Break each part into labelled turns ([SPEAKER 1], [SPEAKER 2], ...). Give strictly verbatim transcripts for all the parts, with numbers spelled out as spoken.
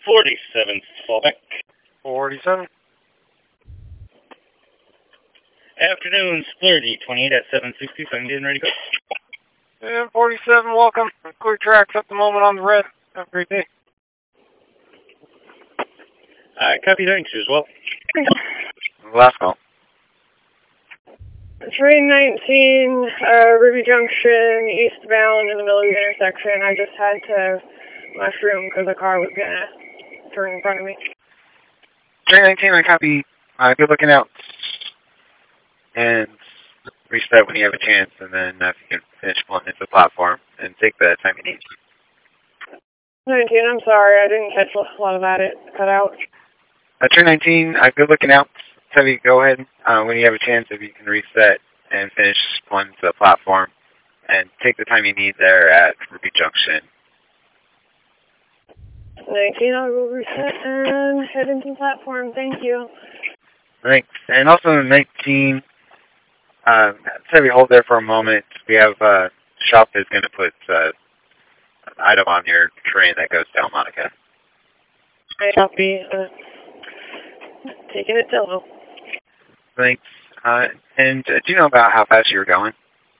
[SPEAKER 1] forty-seven, fallback.
[SPEAKER 2] forty-seven.
[SPEAKER 1] Afternoon, Splurdy, twenty-eight at seven sixty, so I'm getting ready to go.
[SPEAKER 2] And forty-seven, welcome. Clear tracks at the moment on the red. Have a great day.
[SPEAKER 1] I copy thanks as well.
[SPEAKER 2] Last call.
[SPEAKER 3] Train nineteen, uh, Ruby Junction, eastbound in the middle of the intersection. I just had to mushroom because a car was going to turn in front of me.
[SPEAKER 2] Train nineteen, I copy. Uh, good looking out. And reset when you have a chance, and then if you can finish pulling into the platform and take the time you need.
[SPEAKER 3] nineteen, I'm sorry, I didn't catch a lot of that. It cut out.
[SPEAKER 2] Uh, Train nineteen, uh, good looking out. Heavy, go ahead uh, when you have a chance, if you can reset and finish pulling into the platform and take the time you need there at Ruby Junction.
[SPEAKER 3] nineteen, I will reset and head into the platform. Thank you.
[SPEAKER 2] Thanks. And also nineteen, uh, heavy, hold there for a moment. We have uh, shop is going to put uh, an item on your train that goes down Monica.
[SPEAKER 3] I copy. Uh, taking it demo.
[SPEAKER 2] Thanks. Uh, and uh, do you know about how fast you were going?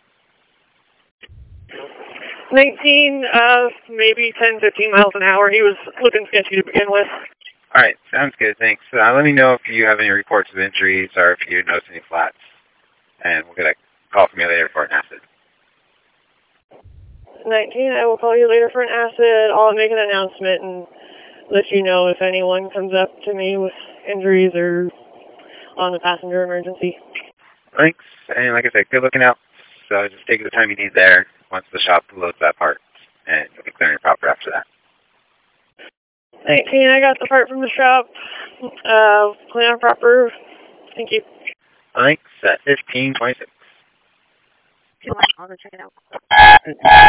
[SPEAKER 3] nineteen, uh, maybe ten, fifteen miles an hour. He was looking sketchy to begin with.
[SPEAKER 2] All right, sounds good. Thanks. Uh, let me know if you have any reports of injuries or if you notice any flats, and we'll get a call from you later for an acid.
[SPEAKER 3] nineteen, I will call you later for an acid. I'll make an announcement and let you know if anyone comes up to me with injuries or on the passenger emergency.
[SPEAKER 2] Thanks. And like I said, good looking out. So just take the time you need there once the shop loads that part, and you'll be clearing your proper after that.
[SPEAKER 3] nineteen, I got the part from the shop. Uh, clean on proper. Thank you.
[SPEAKER 2] Thanks. At fifteen twenty-six.
[SPEAKER 3] I'll go check it out.